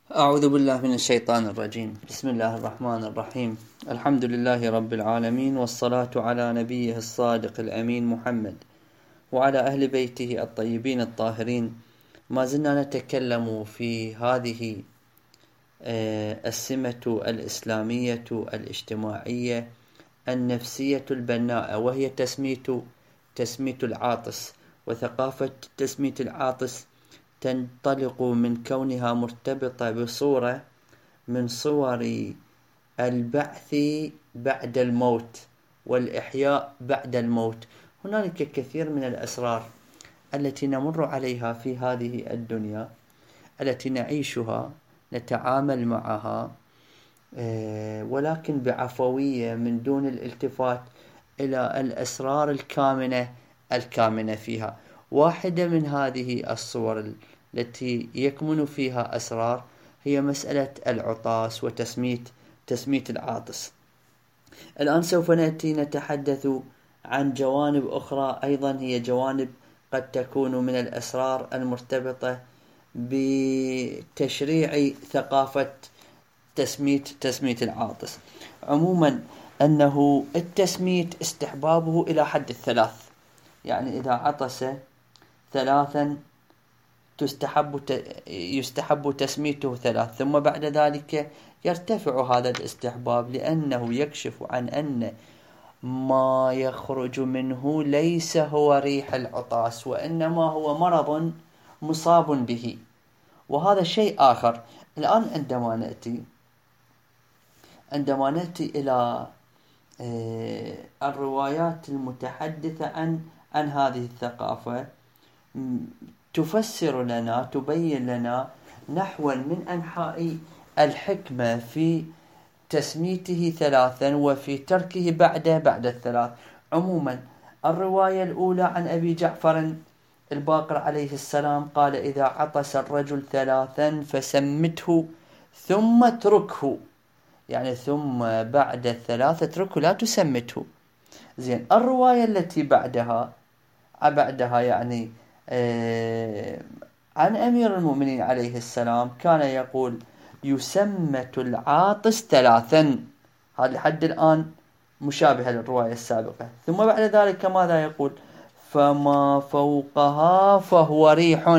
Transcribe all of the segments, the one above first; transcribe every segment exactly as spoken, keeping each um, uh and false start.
أعوذ بالله من الشيطان الرجيم. بسم الله الرحمن الرحيم. الحمد لله رب العالمين، والصلاة على نبيه الصادق الأمين محمد وعلى أهل بيته الطيبين الطاهرين. ما زلنا نتكلم في هذه السمة الإسلامية الاجتماعية النفسية البناءة، وهي تسمية تسمية العاطس. وثقافة تسمية العاطس تنطلق من كونها مرتبطة بصورة من صور البعث بعد الموت والإحياء بعد الموت. هنالك كثير من الأسرار التي نمر عليها في هذه الدنيا، التي نعيشها، نتعامل معها، ولكن بعفوية من دون الالتفات إلى الأسرار الكامنة الكامنة فيها. واحدة من هذه الصور التي يكمن فيها أسرار هي مسألة العطاس وتسمية تسمية العاطس. الآن سوف نأتي نتحدث عن جوانب أخرى أيضا، هي جوانب قد تكون من الأسرار المرتبطة بتشريع ثقافة تسمية تسمية العاطس. عموما أنه التسمية استحبابه إلى حد الثلاث، يعني إذا عطس ثلاثا تستحب يستحب تسميته ثلاث، ثم بعد ذلك يرتفع هذا الاستحباب، لأنه يكشف عن أن ما يخرج منه ليس هو ريح العطاس، وإنما هو مرض مصاب به، وهذا شيء آخر. الآن عندما نأتي عندما نأتي إلى الروايات المتحدثة عن عن هذه الثقافة، تفسر لنا تبين لنا نحوا من أنحاء الحكمة في تسميته ثلاثا وفي تركه بعد بعد الثلاث. عموما الرواية الأولى عن أبي جعفر الباقر عليه السلام قال: إذا عطس الرجل ثلاثا فسمته ثم اتركه، يعني ثم بعد الثلاثة اتركه، لا تسمته. زين، الرواية التي بعدها بعدها يعني آه عن أمير المؤمنين عليه السلام كان يقول: يسمت العاطس ثلاثا. هذا لحد الآن مشابهة للرواية السابقة. ثم بعد ذلك ماذا يقول؟ فما فوقها فهو ريح.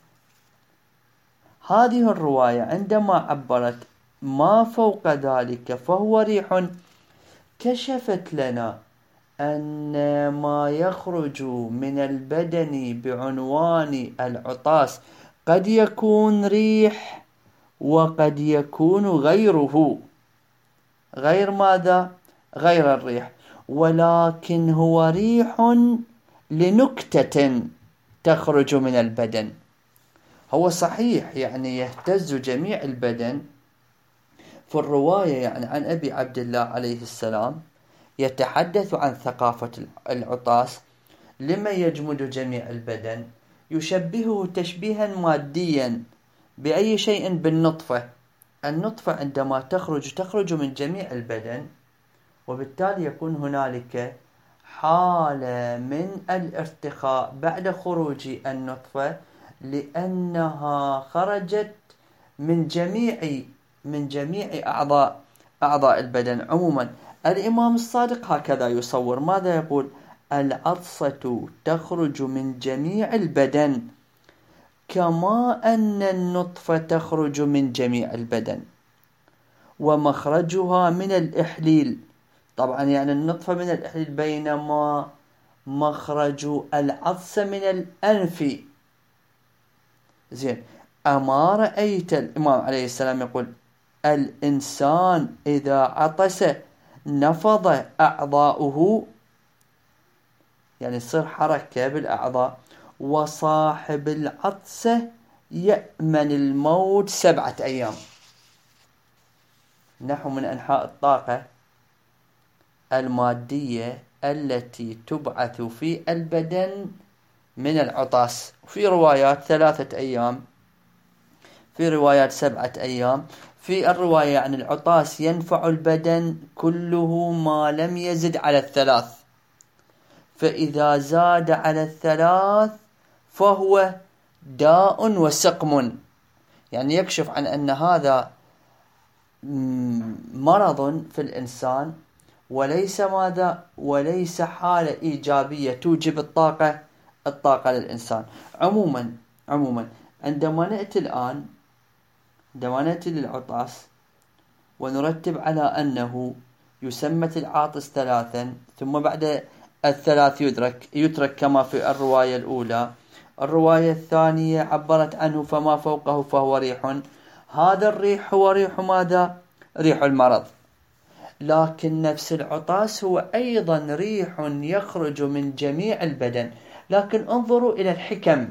هذه الرواية عندما عبرت ما فوق ذلك فهو ريح، كشفت لنا أن ما يخرج من البدن بعنوان العطاس قد يكون ريح وقد يكون غيره، غير ماذا؟ غير الريح، ولكن هو ريح لنكتة تخرج من البدن. هو صحيح يعني يهتز جميع البدن. في الرواية يعني عن أبي عبد الله عليه السلام يتحدث عن ثقافة العطاس لما يجمد جميع البدن، يشبهه تشبيها ماديا بأي شيء بالنطفة. النطفة عندما تخرج تخرج من جميع البدن، وبالتالي يكون هنالك حالة من الارتخاء بعد خروج النطفة، لأنها خرجت من جميع من جميع أعضاء أعضاء البدن. عموما الإمام الصادق هكذا يصور. ماذا يقول؟ العطسة تخرج من جميع البدن كما أن النطفة تخرج من جميع البدن، ومخرجها من الإحليل. طبعا يعني النطفة من الإحليل، بينما مخرج العطسة من الأنف. زين، أما رأيت الإمام عليه السلام يقول: الإنسان إذا عطس نفض أعضاؤه، يعني يصير حركة بالأعضاء، وصاحب العطسة يأمن الموت سبعة أيام. نحو من أنحاء الطاقة المادية التي تبعث في البدن من العطاس. في روايات ثلاثة أيام، في روايات سبعة أيام. في الرواية عن العطاس ينفع البدن كله ما لم يزد على الثلاث، فإذا زاد على الثلاث فهو داء وسقم، يعني يكشف عن أن هذا مرض في الإنسان، وليس ماذا وليس حالة إيجابية توجب الطاقة الطاقة للإنسان. عموما عموما عندما نأتي الآن عندما نأتي للعطاس ونرتب على أنه يسمت العاطس ثلاثا، ثم بعد الثلاث يدرك يترك كما في الرواية الأولى. الرواية الثانية عبرت عنه فما فوقه فهو ريح. هذا الريح هو ريح ماذا؟ ريح المرض. لكن نفس العطاس هو أيضا ريح يخرج من جميع البدن. لكن انظروا إلى الحكم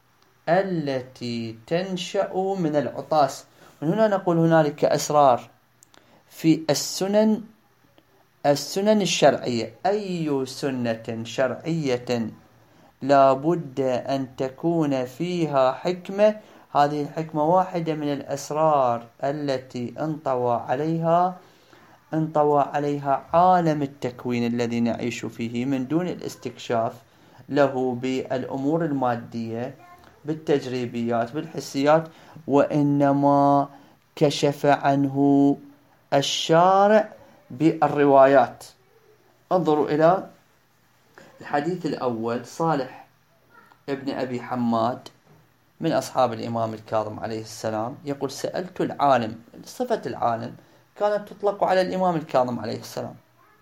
التي تنشأ من العطاس. من هنا نقول هنالك أسرار في السنن السنن الشرعية. أي سنة شرعية لا بد أن تكون فيها حكمة. هذه الحكمة واحدة من الأسرار التي انطوى عليها انطوى عليها عالم التكوين الذي نعيش فيه من دون الاستكشاف له بالأمور المادية، بالتجريبيات، بالحسيات، وإنما كشف عنه الشارع بالروايات. انظروا إلى الحديث الأول. صالح ابن أبي حماد من أصحاب الإمام الكاظم عليه السلام يقول: سألت العالم. صفة العالم كانت تطلق على الإمام الكاظم عليه السلام.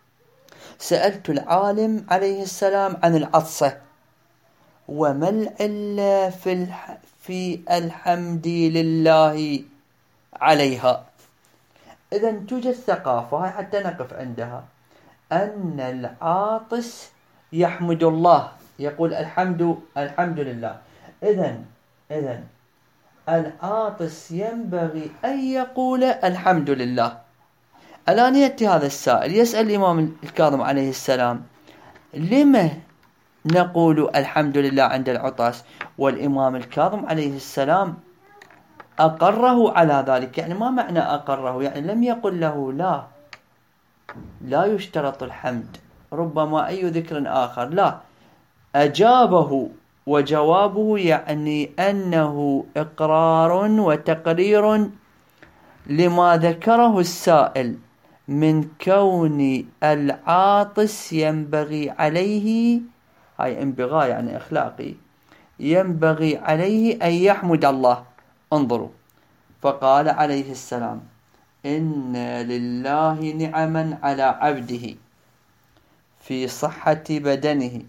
سألت العالم عليه السلام عن العطسة وما العلة في, الح... في الحمد لله عليها. إذن توجد ثقافة حتى نقف عندها، أن العاطس يحمد الله، يقول الحمد الحمد لله. إذن إذن العاطس ينبغي أن يقول الحمد لله. الآن يأتي هذا السائل يسأل الإمام الكاظم عليه السلام: لما نقول الحمد لله عند العطاس؟ والإمام الكاظم عليه السلام أقره على ذلك. يعني ما معنى أقره؟ يعني لم يقل له لا لا يشترط الحمد، ربما أي ذكر آخر، لا، أجابه. وجوابه يعني أنه إقرار وتقرير لما ذكره السائل من كون العاطس ينبغي عليه، هاي انبغاء يعني إخلاقي، ينبغي عليه أن يحمد الله. انظروا، فقال عليه السلام: إن لله نعما على عبده في صحة بدنه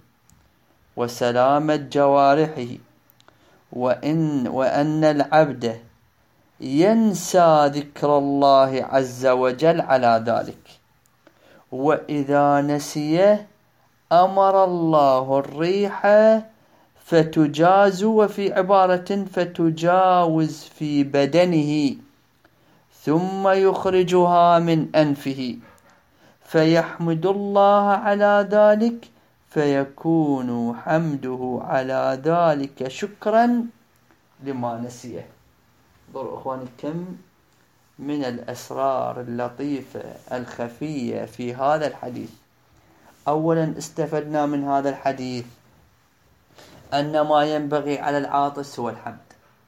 وسلامة جوارحه، وإن, وأن العبد ينسى ذكر الله عز وجل على ذلك، وإذا نسيه أمر الله الريح فتجاز، وفي عبارة فتجاوز في بدنه ثم يخرجها من أنفه فيحمد الله على ذلك، فيكون حمده على ذلك شكرا لما نسيه. انظروا أخواني كم من الأسرار اللطيفة الخفية في هذا الحديث. أولا استفدنا من هذا الحديث أن ما ينبغي على العاطس هو الحمد.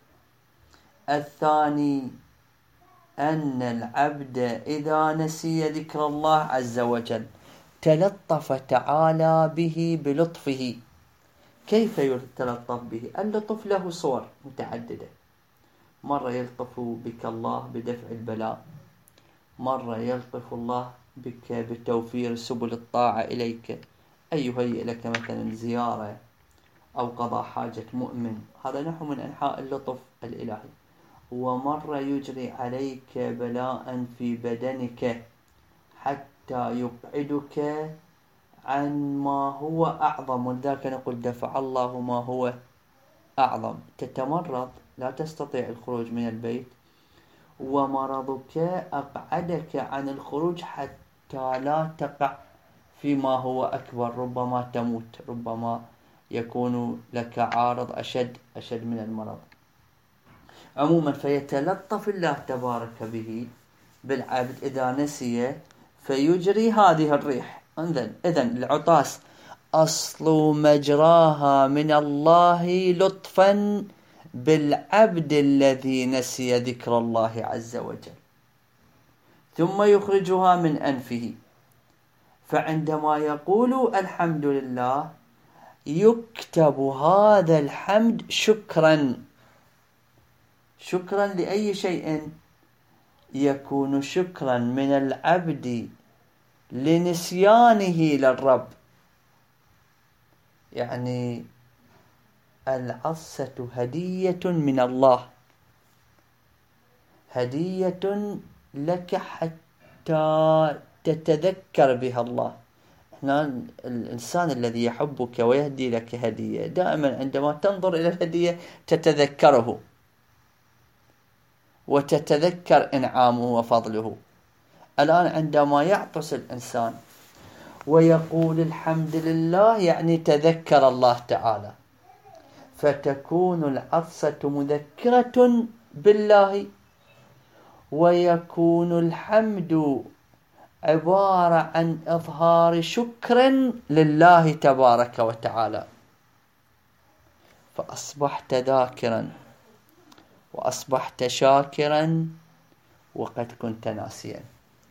الثاني أن العبد إذا نسي ذكر الله عز وجل تلطف تعالى به بلطفه. كيف يتلطف به؟ اللطف له صور متعددة. مرة يلطف بك الله بدفع البلاء، مرة يلطف الله بك بتوفير سبل الطاعة إليك، أي يهيئ لك مثلا زيارة أو قضاء حاجة مؤمن، هذا نحو من أنحاء اللطف الإلهي. ومرة يجري عليك بلاء في بدنك حتى يبعدك عن ما هو أعظم، ولذلك نقول دفع الله ما هو أعظم. تتمرض لا تستطيع الخروج من البيت، ومرضك أقعدك عن الخروج حتى لا تقع فيما هو أكبر، ربما تموت، ربما يكون لك عارض أشد أشد من المرض. عموما فيتلطف الله تبارك به بالعبد إذا نسي فيجري هذه الريح. إذن العطاس أصل مجراها من الله لطفا بالعبد الذي نسي ذكر الله عز وجل، ثم يخرجها من أنفه. فعندما يقول الحمد لله يكتب هذا الحمد شكرا. شكرا لأي شيء؟ يكون شكرا من العبد لنسيانه للرب. يعني العطسة هدية من الله، هدية لك حتى تتذكر بها الله. احنا الإنسان الذي يحبك ويهدي لك هدية دائما عندما تنظر إلى الهدية تتذكره وتتذكر إنعامه وفضله. الآن عندما يعطس الإنسان ويقول الحمد لله يعني تذكر الله تعالى، فتكون العطسة مذكرة بالله، ويكون الحمد عبارة عن إظهار شكر لله تبارك وتعالى. فأصبحت ذاكرا وأصبحت شاكرا وقد كنت ناسيا.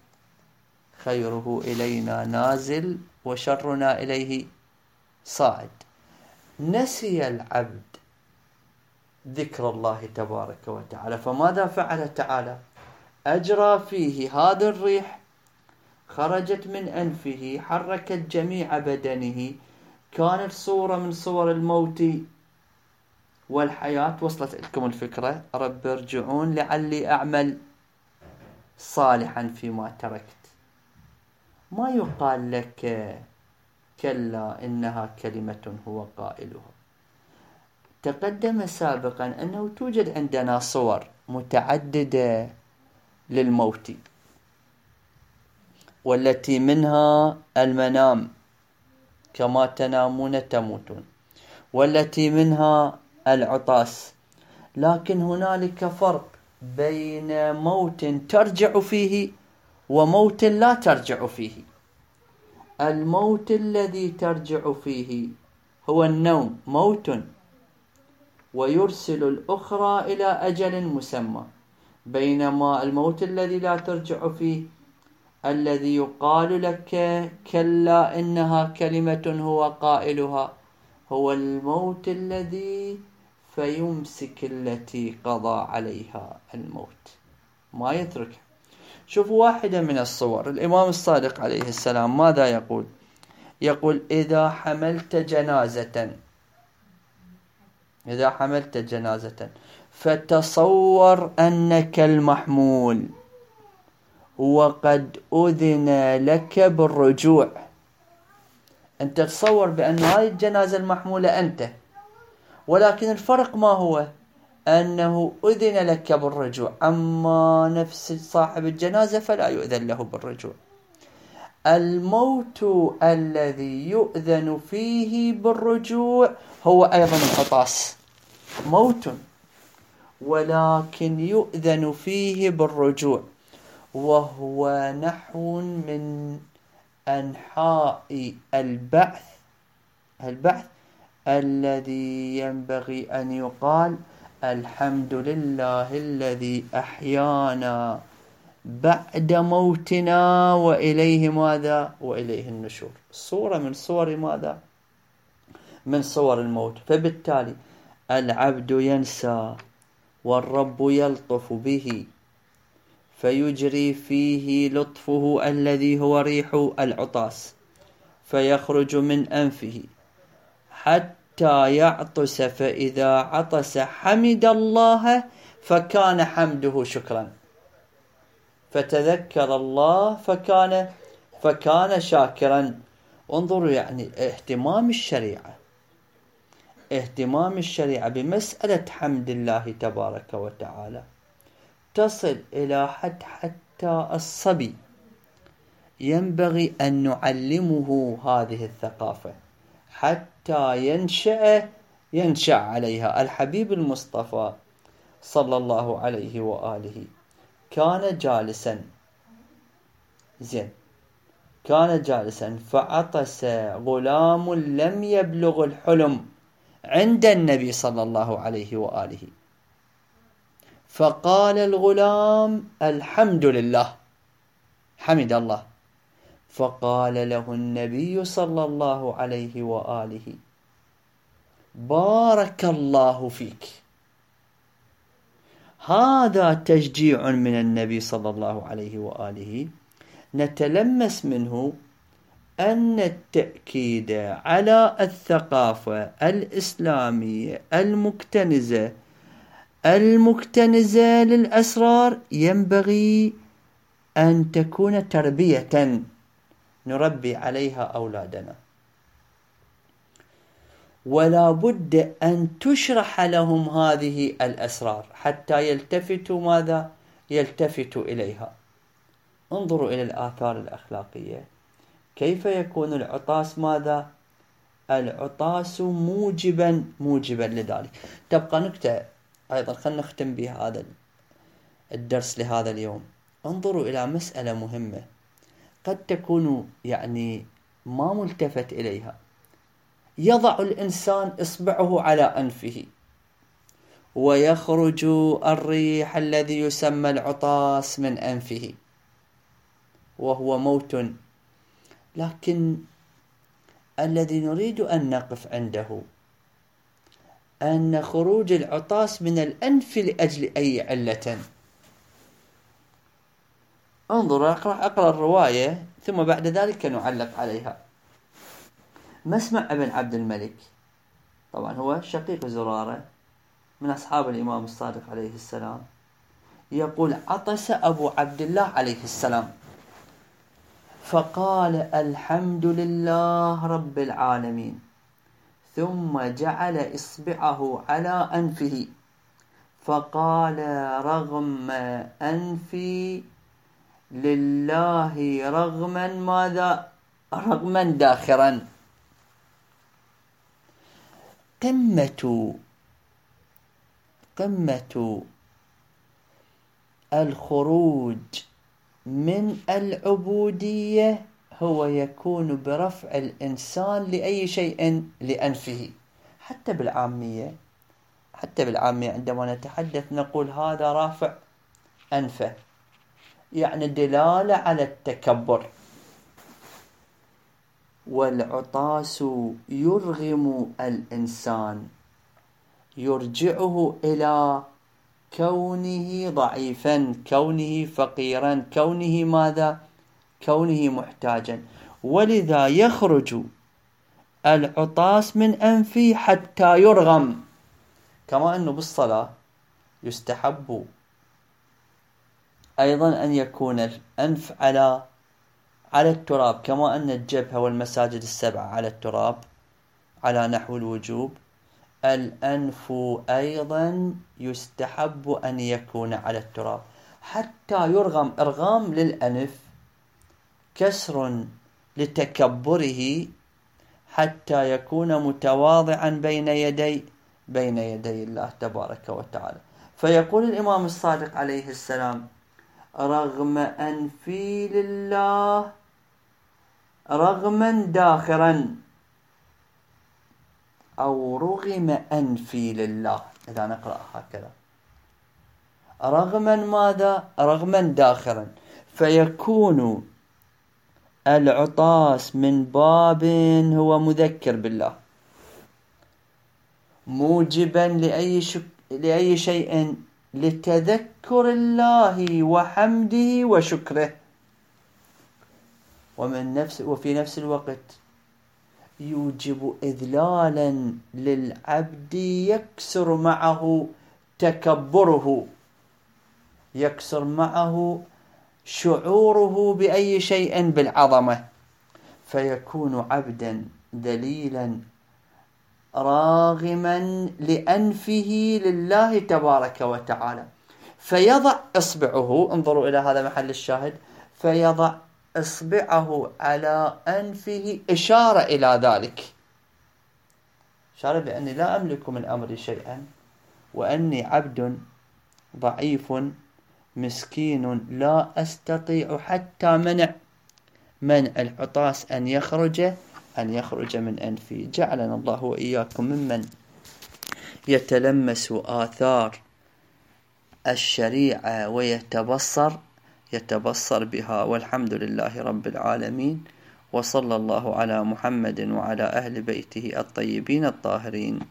خيره إلينا نازل وشرنا إليه صاعد. نسي العبد ذكر الله تبارك وتعالى، فماذا فعل تعالى؟ أجرى فيه هذا الريح، خرجت من أنفه، حركت جميع بدنه، كانت صورة من صور الموت والحياة. وصلت لكم الفكرة؟ رب ارجعون لعلي أعمل صالحا فيما تركت. ما يقال لك كلا إنها كلمة هو قائلها. تقدم سابقا أنه توجد عندنا صور متعددة للموت، والتي منها المنام كما تنامون تموتون، والتي منها العطاس. لكن هنالك فرق بين موت ترجع فيه وموت لا ترجع فيه. الموت الذي ترجع فيه هو النوم، موت ويرسل الأخرى إلى أجل مسمى، بينما الموت الذي لا ترجع فيه الذي يقال لك كلا إنها كلمة هو قائلها هو الموت الذي فيمسك التي قضى عليها الموت، ما يتركها. شوفوا واحدة من الصور، الإمام الصادق عليه السلام ماذا يقول؟ يقول إذا حملت جنازة إذا حملت جنازة فتصور أنك المحمول وقد أذن لك بالرجوع. أنت تصور بأن هذه الجنازة المحمولة أنت، ولكن الفرق ما هو؟ أنه أذن لك بالرجوع، أما نفس صاحب الجنازة فلا يؤذن له بالرجوع. الموت الذي يؤذن فيه بالرجوع هو أيضا العطاس، موت ولكن يؤذن فيه بالرجوع، وهو نحو من أنحاء البعث البعث الذي ينبغي أن يقال الحمد لله الذي أحيانا بعد موتنا وإليه ماذا؟ وإليه النشور. صورة من صور ماذا؟ من صور الموت. فبالتالي العبد ينسى والرب يلطف به، فيجري فيه لطفه الذي هو ريح العطاس، فيخرج من أنفه حتى يعطس، فإذا عطس حمد الله فكان حمده شكرا، فتذكر الله فكان فكان شاكرا. انظروا يعني اهتمام الشريعة اهتمام الشريعة بمسألة حمد الله تبارك وتعالى تصل إلى حد حتى الصبي ينبغي أن نعلمه هذه الثقافة حتى ينشأ ينشأ عليها. الحبيب المصطفى صلى الله عليه وآله كان جالسا زين كان جالسا فعطس غلام لم يبلغ الحلم عند النبي صلى الله عليه وآله. فقال الغلام الحمد لله، حمد الله. فقال له النبي صلى الله عليه وآله بارك الله فيك. هذا تشجيع من النبي صلى الله عليه وآله، نتلمس منه أن التأكيد على الثقافة الإسلامية المكتنزة المكتنزة للأسرار ينبغي أن تكون تربية نربي عليها أولادنا، ولا بد أن تشرح لهم هذه الأسرار حتى يلتفتوا ماذا؟ يلتفتوا إليها. انظروا إلى الآثار الأخلاقية، كيف يكون العطاس ماذا؟ العطاس موجبا موجبا لذلك. تبقى نكتة أيضا خلنا نختم بها هذا الدرس لهذا اليوم. انظروا إلى مسألة مهمة قد تكون يعني ما ملتفت إليها. يضع الإنسان إصبعه على أنفه ويخرج الريح الذي يسمى العطاس من أنفه وهو موت، لكن الذي نريد أن نقف عنده أن خروج العطاس من الأنف لأجل أي علة. انظر أقرأ, أقرأ الرواية ثم بعد ذلك نعلق عليها. مسمع ابن عبد الملك طبعا هو شقيق زرارة من أصحاب الإمام الصادق عليه السلام، يقول عطس أبو عبد الله عليه السلام فقال الحمد لله رب العالمين، ثم جعل إصبعه على أنفه فقال رغم أنفي لله رغما ماذا؟ رغما داخرا. قمة قمة الخروج من العبودية هو يكون برفع الإنسان لأي شيء لأنفه. حتى بالعامية حتى بالعامية عندما نتحدث نقول هذا رافع أنفه، يعني دلالة على التكبر. والعطاس يرغم الإنسان، يرجعه إلى كونه ضعيفا، كونه فقيرا، كونه ماذا؟ كونه محتاجا. ولذا يخرج العطاس من أنفه حتى يرغم. كما أنه بالصلاة يستحب أيضا أن يكون الأنف على على التراب، كما أن الجبهة والمساجد السبعة على التراب على نحو الوجوب، الأنف أيضا يستحب أن يكون على التراب حتى يرغم. إرغام للأنف كسر لتكبره حتى يكون متواضعا بين يدي بين يدي الله تبارك وتعالى. فيقول الإمام الصادق عليه السلام رغم أنفي لله رغما داخرا، أو رغم أنفي لله إذا نقرأ هكذا، رغما ماذا؟ رغما داخرا. فيكون العطاس من باب هو مذكر بالله، موجبا لأي, شك... لأي شيء لتذكر الله وحمده وشكره، ومن نفس وفي نفس الوقت يوجب إذلالا للعبد يكسر معه تكبره، يكسر معه شعوره بأي شيء بالعظمة، فيكون عبدا ذليلا راغما لأنفه لله تبارك وتعالى. فيضع إصبعه، انظروا إلى هذا محل الشاهد، فيضع إصبعه على أنفه إشارة إلى ذلك، إشارة بأني لا أملك من أمري شيئا، وأني عبد ضعيف مسكين لا أستطيع حتى منع منع العطاس أن يخرج أن يخرج من أنفي. جعلنا الله وإياكم ممن يتلمس آثار الشريعة ويتبصر يتبصر بها. والحمد لله رب العالمين، وصلى الله على محمد وعلى أهل بيته الطيبين الطاهرين.